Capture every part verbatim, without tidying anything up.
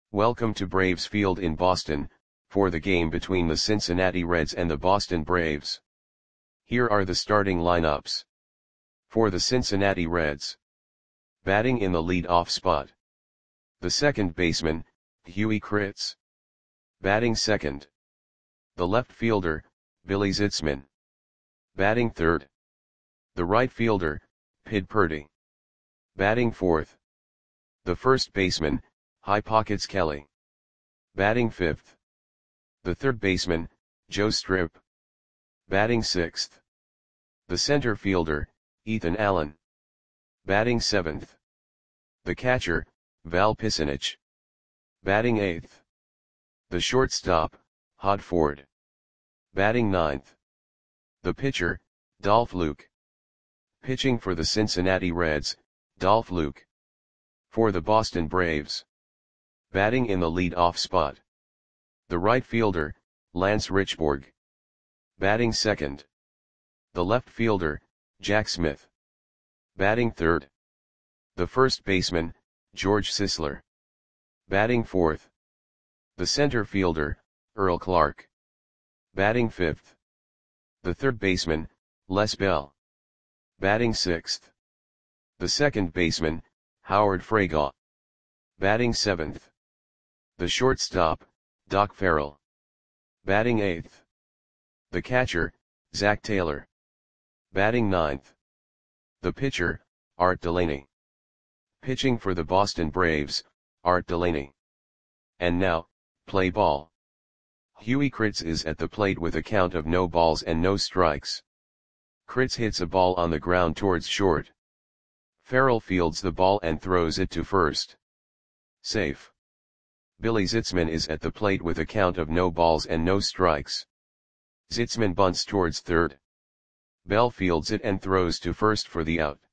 Welcome to Braves Field in Boston, for the game between the Cincinnati Reds and the Boston Braves. Here are the starting lineups. For the Cincinnati Reds. Batting in the lead-off spot. The second baseman, Huey Kritz. Batting second. The left fielder, Billy Zitzman. Batting third. The right fielder, Pid Purdy. Batting fourth. The first baseman, High Pockets Kelly. Batting fifth. The third baseman, Joe Strip. Batting sixth. The center fielder, Ethan Allen. Batting seventh. The catcher, Val Pisanich. Batting eighth. The shortstop, Hod Ford. Batting ninth. The pitcher, Dolph Luke. Pitching for the Cincinnati Reds, Dolph Luke. For the Boston Braves. Batting in the lead-off spot. The right fielder, Lance Richborg. Batting second. The left fielder, Jack Smith. Batting third. The first baseman, George Sisler. Batting fourth. The center fielder, Earl Clark. Batting fifth. The third baseman, Les Bell. Batting sixth. The second baseman, Howard Freygaw. Batting seventh. The shortstop, Doc Farrell. Batting eighth. The catcher, Zach Taylor. Batting ninth. The pitcher, Art Delaney. Pitching for the Boston Braves, Art Delaney. And now, play ball. Huey Kritz is at the plate with a count of no balls and no strikes. Kritz hits a ball on the ground towards short. Farrell fields the ball and throws it to first. Safe. Billy Zitzman is at the plate with a count of no balls and no strikes. Zitzman bunts towards third. Bell fields it and throws to first for the out.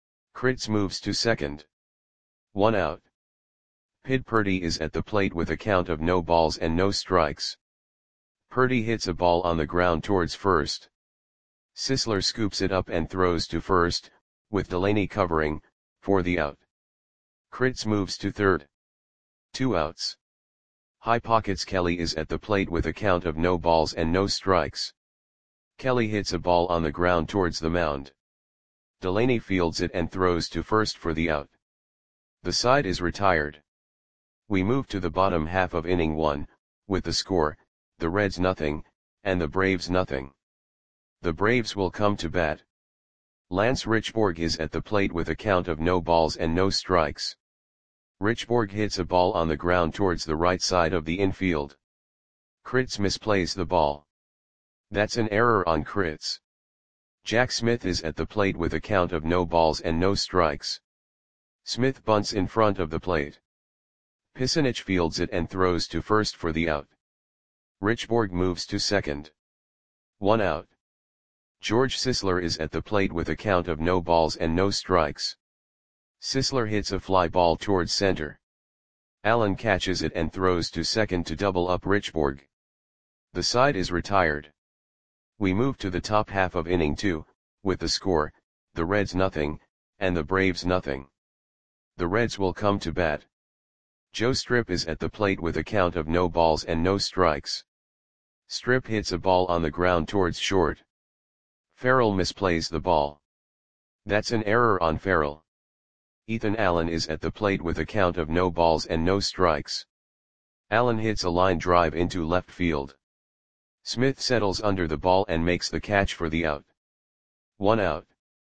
Kritz moves to second. One out. Pid Purdy is at the plate with a count of no balls and no strikes. Purdy hits a ball on the ground towards first. Sisler scoops it up and throws to first, with Delaney covering, for the out. Kritz moves to third. Two outs. High Pockets Kelly is at the plate with a count of no balls and no strikes. Kelly hits a ball on the ground towards the mound. Delaney fields it and throws to first for the out. The side is retired. We move to the bottom half of inning one, with the score, the Reds nothing, and the Braves nothing. The Braves will come to bat. Lance Richborg is at the plate with a count of no balls and no strikes. Richborg hits a ball on the ground towards the right side of the infield. Kritz misplays the ball. That's an error on Kritz. Jack Smith is at the plate with a count of no balls and no strikes. Smith bunts in front of the plate. Pisanich fields it and throws to first for the out. Richborg moves to second. One out. George Sisler is at the plate with a count of no balls and no strikes. Sisler hits a fly ball towards center. Allen catches it and throws to second to double up Richborg. The side is retired. We move to the top half of inning two, with the score, the Reds nothing, and the Braves nothing. The Reds will come to bat. Joe Strip is at the plate with a count of no balls and no strikes. Strip hits a ball on the ground towards short. Farrell misplays the ball. That's an error on Farrell. Ethan Allen is at the plate with a count of no balls and no strikes. Allen hits a line drive into left field. Smith settles under the ball and makes the catch for the out. One out.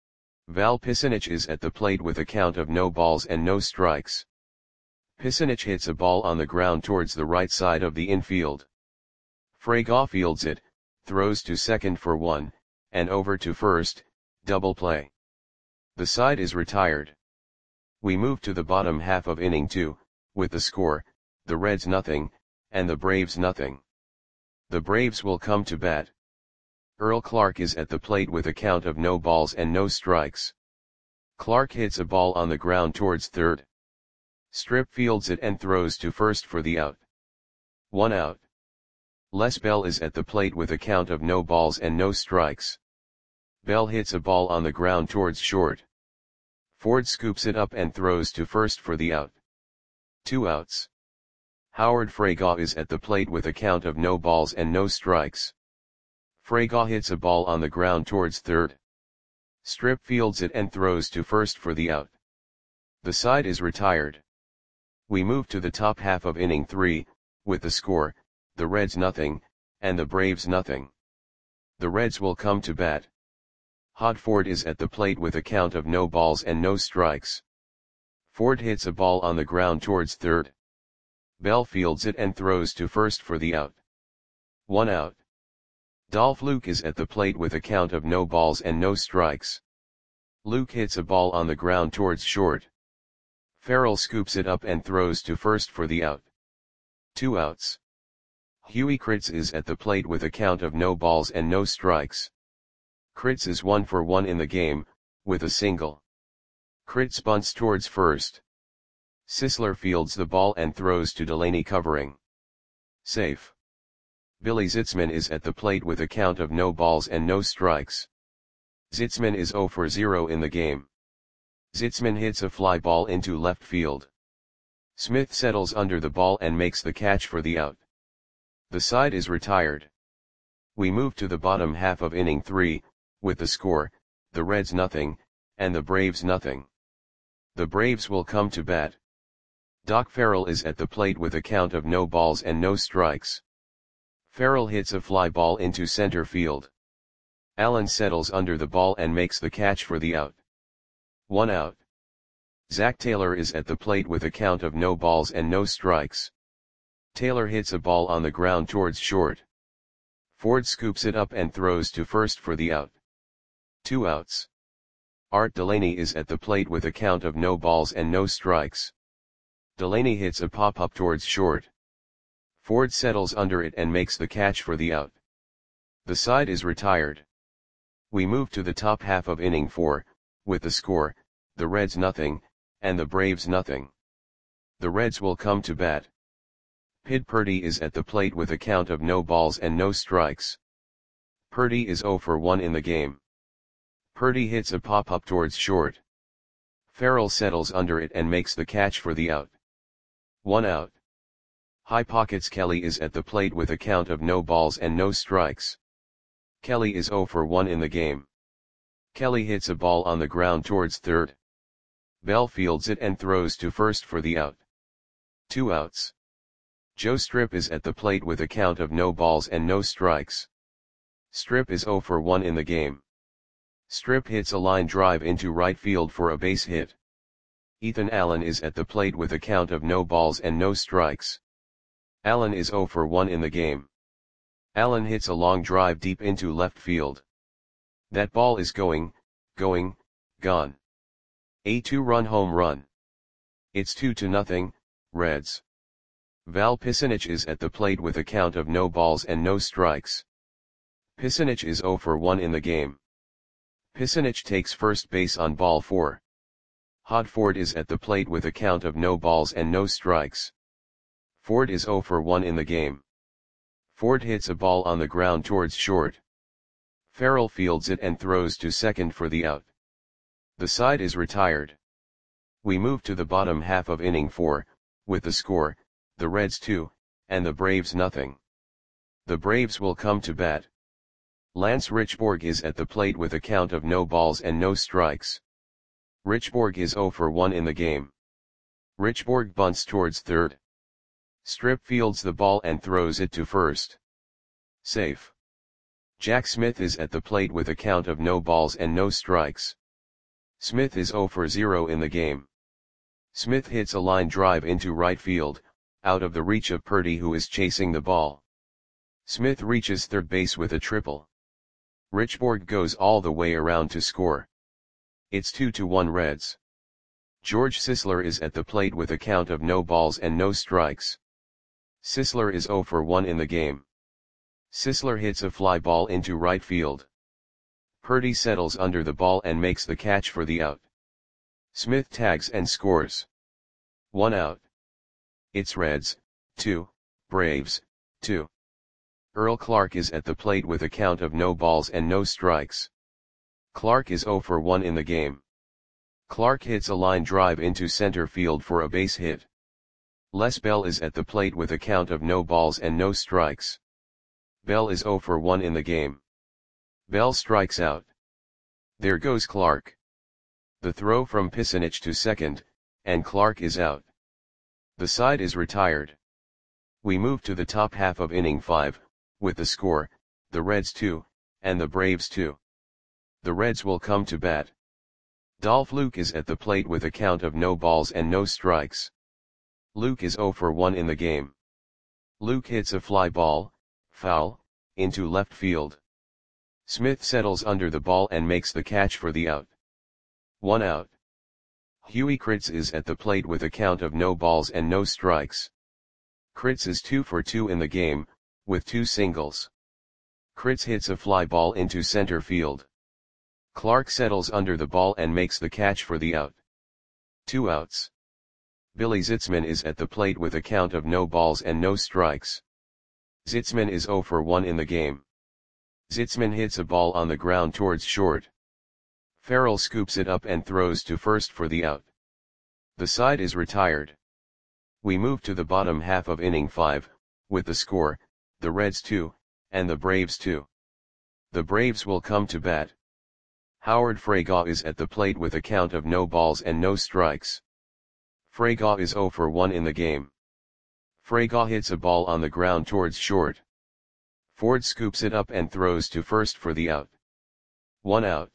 Val Pisanich is at the plate with a count of no balls and no strikes. Pisanich hits a ball on the ground towards the right side of the infield. Freygaw fields it, throws to second for one, and over to first, double play. The side is retired. We move to the bottom half of inning two, with the score, the Reds nothing, and the Braves nothing. The Braves will come to bat. Earl Clark is at the plate with a count of no balls and no strikes. Clark hits a ball on the ground towards third. Strip fields it and throws to first for the out. One out. Les Bell is at the plate with a count of no balls and no strikes. Bell hits a ball on the ground towards short. Ford scoops it up and throws to first for the out. Two outs. Howard Fraga is at the plate with a count of no balls and no strikes. Fraga hits a ball on the ground towards third. Strip fields it and throws to first for the out. The side is retired. We move to the top half of inning three, with the score, the Reds nothing, and the Braves nothing. The Reds will come to bat. Hod Ford is at the plate with a count of no balls and no strikes. Ford hits a ball on the ground towards third. Bell fields it and throws to first for the out. One out. Dolph Luke is at the plate with a count of no balls and no strikes. Luke hits a ball on the ground towards short. Farrell scoops it up and throws to first for the out. Two outs. Huey Kritz is at the plate with a count of no balls and no strikes. Kritz is one for one in the game, with a single. Kritz bunts towards first. Sisler fields the ball and throws to Delaney covering. Safe. Billy Zitzman is at the plate with a count of no balls and no strikes. Zitzman is zero for zero in the game. Zitzman hits a fly ball into left field. Smith settles under the ball and makes the catch for the out. The side is retired. We move to the bottom half of inning three, with the score, the Reds nothing, and the Braves nothing. The Braves will come to bat. Doc Farrell is at the plate with a count of no balls and no strikes. Farrell hits a fly ball into center field. Allen settles under the ball and makes the catch for the out. One out. Zach Taylor is at the plate with a count of no balls and no strikes. Taylor hits a ball on the ground towards short. Ford scoops it up and throws to first for the out. Two outs. Art Delaney is at the plate with a count of no balls and no strikes. Delaney hits a pop-up towards short. Ford settles under it and makes the catch for the out. The side is retired. We move to the top half of inning four, with the score, the Reds nothing, and the Braves nothing. The Reds will come to bat. Pid Purdy is at the plate with a count of no balls and no strikes. Purdy is zero for one in the game. Purdy hits a pop-up towards short. Farrell settles under it and makes the catch for the out. One out. High Pockets Kelly is at the plate with a count of no balls and no strikes. Kelly is zero for one in the game. Kelly hits a ball on the ground towards third. Bell fields it and throws to first for the out. Two outs. Joe Strip is at the plate with a count of no balls and no strikes. Strip is zero for one in the game. Strip hits a line drive into right field for a base hit. Ethan Allen is at the plate with a count of no balls and no strikes. Allen is zero for one in the game. Allen hits a long drive deep into left field. That ball is going, going, gone. A two-run home run. It's two to nothing, Reds. Val Pisanich is at the plate with a count of no balls and no strikes. Pisanich is zero for one in the game. Pisanich takes first base on ball four. Hod Ford is at the plate with a count of no balls and no strikes. Ford is zero for one in the game. Ford hits a ball on the ground towards short. Farrell fields it and throws to second for the out. The side is retired. We move to the bottom half of inning four, with the score, the Reds two, and the Braves nothing. The Braves will come to bat. Lance Richborg is at the plate with a count of no balls and no strikes. Richborg is zero for one in the game. Richborg bunts towards third. Strip fields the ball and throws it to first. Safe. Jack Smith is at the plate with a count of no balls and no strikes. Smith is zero for zero in the game. Smith hits a line drive into right field, out of the reach of Purdy, who is chasing the ball. Smith reaches third base with a triple. Richborg goes all the way around to score. It's two to one Reds. George Sisler is at the plate with a count of no balls and no strikes. Sisler is zero for one in the game. Sisler hits a fly ball into right field. Purdy settles under the ball and makes the catch for the out. Smith tags and scores. One out. It's Reds, two, Braves, two. Earl Clark is at the plate with a count of no balls and no strikes. Clark is zero for one in the game. Clark hits a line drive into center field for a base hit. Les Bell is at the plate with a count of no balls and no strikes. Bell is zero for one in the game. Bell strikes out. There goes Clark. The throw from Pisanich to second, and Clark is out. The side is retired. We move to the top half of inning five, with the score, the Reds two, and the Braves two. The Reds will come to bat. Dolph Luke is at the plate with a count of no balls and no strikes. Luke is zero for one in the game. Luke hits a fly ball, foul, into left field. Smith settles under the ball and makes the catch for the out. One out. Huey Kritz is at the plate with a count of no balls and no strikes. Kritz is two for two in the game, with two singles. Kritz hits a fly ball into center field. Clark settles under the ball and makes the catch for the out. Two outs. Billy Zitzman is at the plate with a count of no balls and no strikes. Zitzman is zero for one in the game. Zitzman hits a ball on the ground towards short. Farrell scoops it up and throws to first for the out. The side is retired. We move to the bottom half of inning five, with the score, the Reds two, and the Braves two. The Braves will come to bat. Howard Freygaw is at the plate with a count of no balls and no strikes. Freygaw is zero for one in the game. Freygaw hits a ball on the ground towards short. Ford scoops it up and throws to first for the out. One out.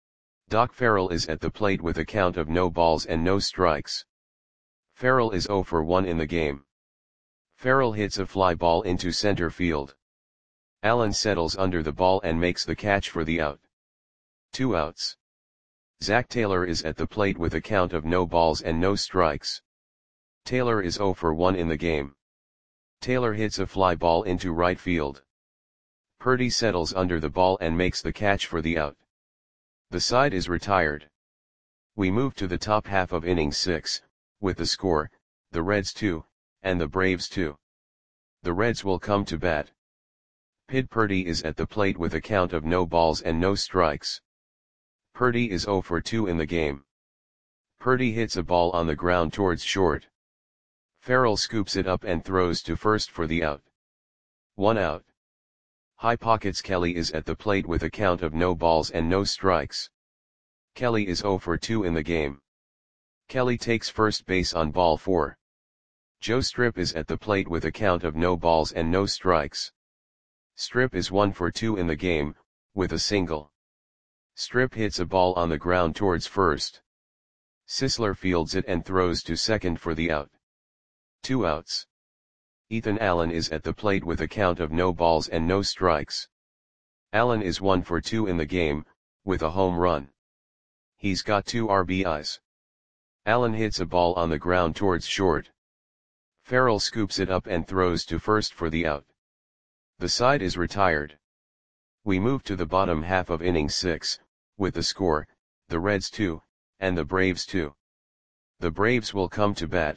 Doc Farrell is at the plate with a count of no balls and no strikes. Farrell is zero for one in the game. Farrell hits a fly ball into center field. Allen settles under the ball and makes the catch for the out. Two outs. Zach Taylor is at the plate with a count of no balls and no strikes. Taylor is zero for one in the game. Taylor hits a fly ball into right field. Purdy settles under the ball and makes the catch for the out. The side is retired. We move to the top half of inning six, with the score, the Reds two, and the Braves two. The Reds will come to bat. Pid Purdy is at the plate with a count of no balls and no strikes. Purdy is zero for two in the game. Purdy hits a ball on the ground towards short. Farrell scoops it up and throws to first for the out. One out. High Pockets Kelly is at the plate with a count of no balls and no strikes. Kelly is zero for two in the game. Kelly takes first base on ball four. Joe Strip is at the plate with a count of no balls and no strikes. Strip is one for two in the game, with a single. Strip hits a ball on the ground towards first. Sisler fields it and throws to second for the out. Two outs. Ethan Allen is at the plate with a count of no balls and no strikes. Allen is one for two in the game, with a home run. He's got two R B Is. Allen hits a ball on the ground towards short. Farrell scoops it up and throws to first for the out. The side is retired. We move to the bottom half of inning six, with the score, the Reds two, and the Braves two. The Braves will come to bat.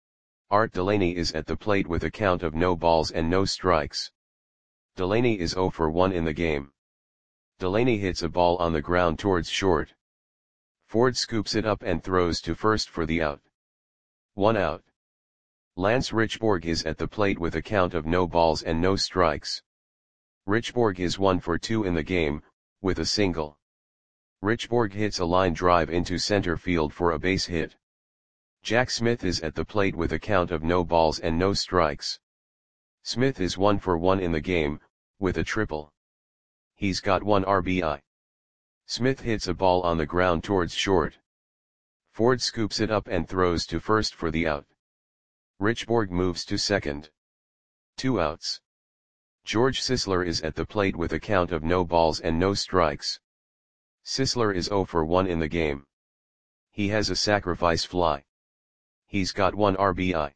Art Delaney is at the plate with a count of no balls and no strikes. Delaney is zero for one in the game. Delaney hits a ball on the ground towards short. Ford scoops it up and throws to first for the out. One out. Lance Richborg is at the plate with a count of no balls and no strikes. Richborg is one for two in the game, with a single. Richborg hits a line drive into center field for a base hit. Jack Smith is at the plate with a count of no balls and no strikes. Smith is one for one in the game, with a triple. He's got one R B I. Smith hits a ball on the ground towards short. Ford scoops it up and throws to first for the out. Richborg moves to second. Two outs. George Sisler is at the plate with a count of no balls and no strikes. Sisler is zero for one in the game. He has a sacrifice fly. He's got one R B I.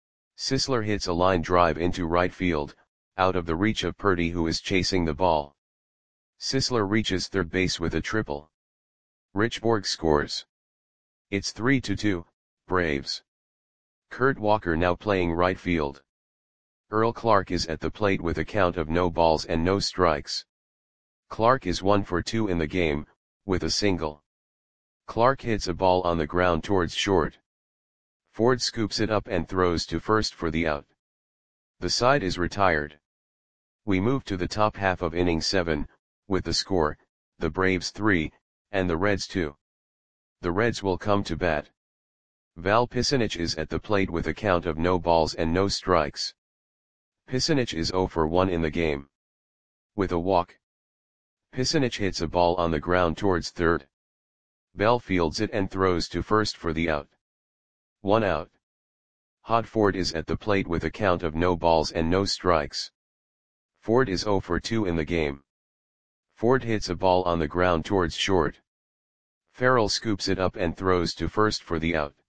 Sisler hits a line drive into right field, out of the reach of Purdy who is chasing the ball. Sisler reaches third base with a triple. Richborg scores. It's three to two, Braves. Kurt Walker now playing right field. Earl Clark is at the plate with a count of no balls and no strikes. Clark is one for two in the game, with a single. Clark hits a ball on the ground towards short. Ford scoops it up and throws to first for the out. The side is retired. We move to the top half of inning seven, with the score, the Braves three, and the Reds two. The Reds will come to bat. Val Pisanich is at the plate with a count of no balls and no strikes. Pisanich is zero for one in the game. With a walk, Pisanich hits a ball on the ground towards third. Bell fields it and throws to first for the out. One out. Hod Ford is at the plate with a count of no balls and no strikes. Ford is zero for two in the game. Ford hits a ball on the ground towards short. Farrell scoops it up and throws to first for the out.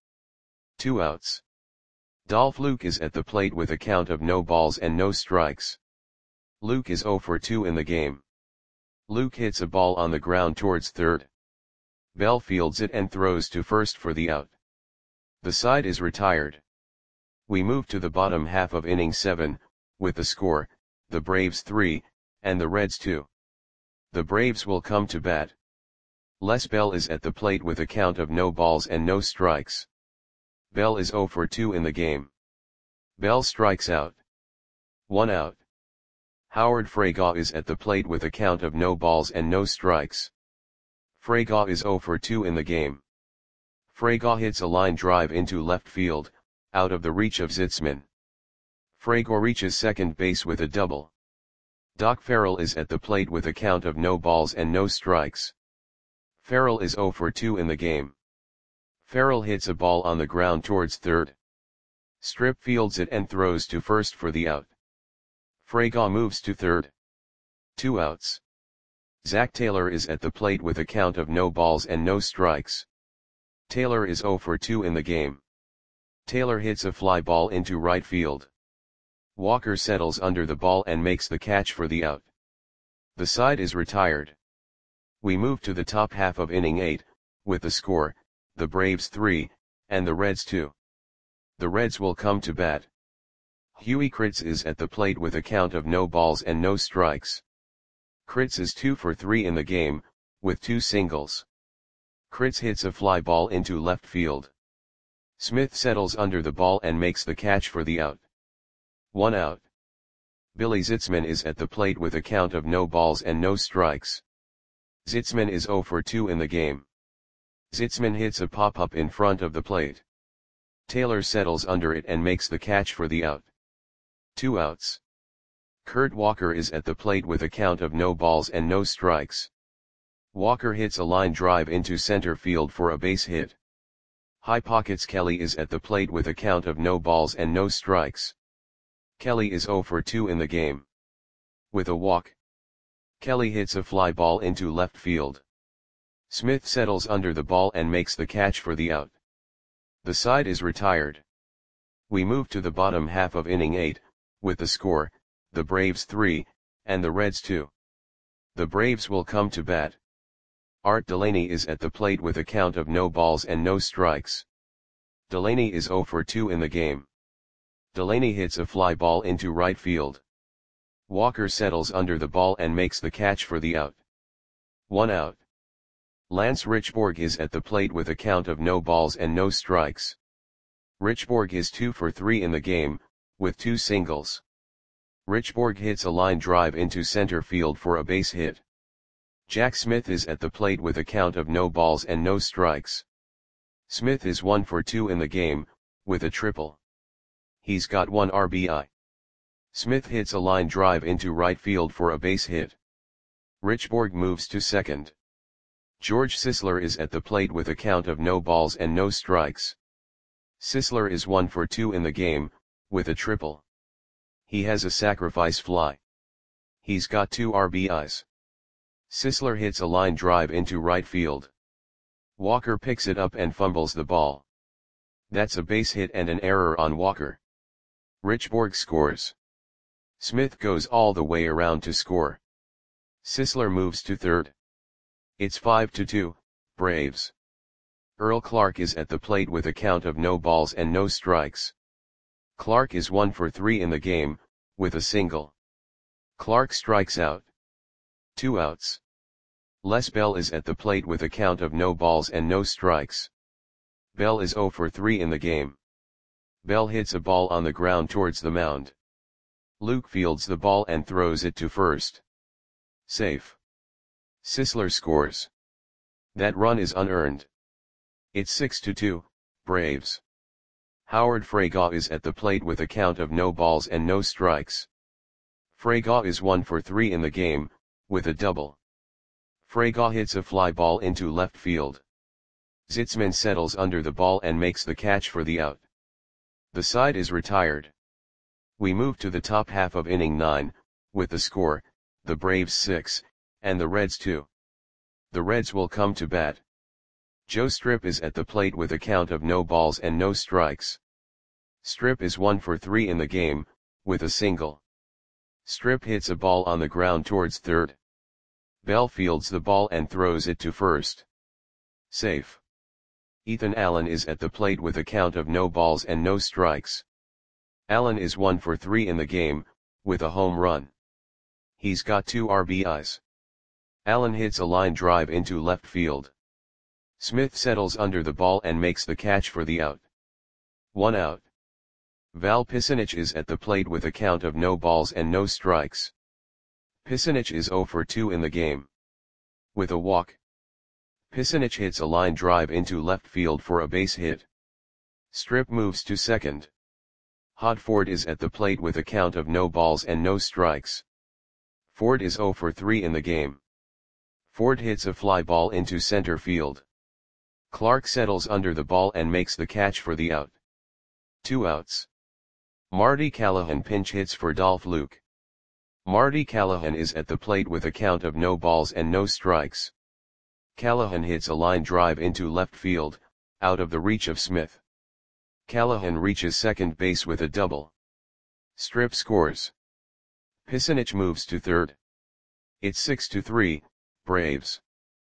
Two outs. Dolph Luke is at the plate with a count of no balls and no strikes. Luke is zero for two in the game. Luke hits a ball on the ground towards third. Bell fields it and throws to first for the out. The side is retired. We move to the bottom half of inning seven, with the score, the Braves three, and the Reds two. The Braves will come to bat. Les Bell is at the plate with a count of no balls and no strikes. Bell is zero for two in the game. Bell strikes out. One out. Howard Freygaw is at the plate with a count of no balls and no strikes. Freygaw is zero for two in the game. Freygaw hits a line drive into left field, out of the reach of Zitzman. Freygaw reaches second base with a double. Doc Farrell is at the plate with a count of no balls and no strikes. Farrell is zero for two in the game. Farrell hits a ball on the ground towards third. Strip fields it and throws to first for the out. Freygaw moves to third. Two outs. Zach Taylor is at the plate with a count of no balls and no strikes. Taylor is zero for two in the game. Taylor hits a fly ball into right field. Walker settles under the ball and makes the catch for the out. The side is retired. We move to the top half of inning eight, with the score, the Braves three, and the Reds two. The Reds will come to bat. Huey Kritz is at the plate with a count of no balls and no strikes. Kritz is two for three in the game, with two singles. Kritz hits a fly ball into left field. Smith settles under the ball and makes the catch for the out. One out. Billy Zitzman is at the plate with a count of no balls and no strikes. Zitzman is zero for two in the game. Zitzman hits a pop-up in front of the plate. Taylor settles under it and makes the catch for the out. Two outs. Kurt Walker is at the plate with a count of no balls and no strikes. Walker hits a line drive into center field for a base hit. High Pockets Kelly is at the plate with a count of no balls and no strikes. Kelly is zero for two in the game. With a walk, Kelly hits a fly ball into left field. Smith settles under the ball and makes the catch for the out. The side is retired. We move to the bottom half of inning eight, with the score, the Braves three, and the Reds two. The Braves will come to bat. Art Delaney is at the plate with a count of no balls and no strikes. Delaney is zero for two in the game. Delaney hits a fly ball into right field. Walker settles under the ball and makes the catch for the out. One out. Lance Richborg is at the plate with a count of no balls and no strikes. Richborg is two for three in the game, with two singles. Richborg hits a line drive into center field for a base hit. Jack Smith is at the plate with a count of no balls and no strikes. Smith is one for two in the game, with a triple. He's got one R B I. Smith hits a line drive into right field for a base hit. Richborg moves to second. George Sisler is at the plate with a count of no balls and no strikes. Sisler is one for two in the game, with a triple. He has a sacrifice fly. He's got two R B Is. Sisler hits a line drive into right field. Walker picks it up and fumbles the ball. That's a base hit and an error on Walker. Richborg scores. Smith goes all the way around to score. Sisler moves to third. It's five to two, Braves. Earl Clark is at the plate with a count of no balls and no strikes. Clark is one for three in the game, with a single. Clark strikes out. Two outs. Les Bell is at the plate with a count of no balls and no strikes. Bell is zero for three in the game. Bell hits a ball on the ground towards the mound. Luke fields the ball and throws it to first. Safe. Sisler scores. That run is unearned. It's six to two, Braves. Howard Fraga is at the plate with a count of no balls and no strikes. Fraga is one for three in the game, with a double. Fraga hits a fly ball into left field. Zitzman settles under the ball and makes the catch for the out. The side is retired. We move to the top half of inning nine, with the score, the Braves six, and the Reds two. The Reds will come to bat. Joe Strip is at the plate with a count of no balls and no strikes. Strip is one for three in the game, with a single. Strip hits a ball on the ground towards third. Bell fields the ball and throws it to first. Safe. Ethan Allen is at the plate with a count of no balls and no strikes. Allen is one for three in the game, with a home run. He's got two R B Is. Allen hits a line drive into left field. Smith settles under the ball and makes the catch for the out. One out. Val Pisanich is at the plate with a count of no balls and no strikes. Pisanich is zero for two in the game. With a walk. Pisanich hits a line drive into left field for a base hit. Strip moves to second. Hodford is at the plate with a count of no balls and no strikes. Ford is zero for three in the game. Ford hits a fly ball into center field. Clark settles under the ball and makes the catch for the out. Two outs. Marty Callahan pinch hits for Dolph Luke. Marty Callahan is at the plate with a count of no balls and no strikes. Callahan hits a line drive into left field, out of the reach of Smith. Callahan reaches second base with a double. Strip scores. Pisanich moves to third. It's six to three, Braves.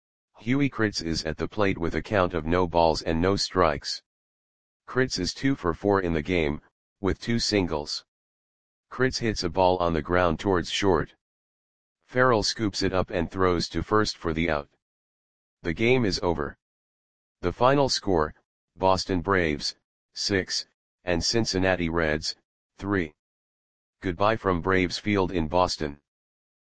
Huey Kritz is at the plate with a count of no balls and no strikes. Kritz is two for four in the game, with two singles. Kritz hits a ball on the ground towards short. Farrell scoops it up and throws to first for the out. The game is over. The final score, Boston Braves, six, and Cincinnati Reds, three. Goodbye from Braves Field in Boston.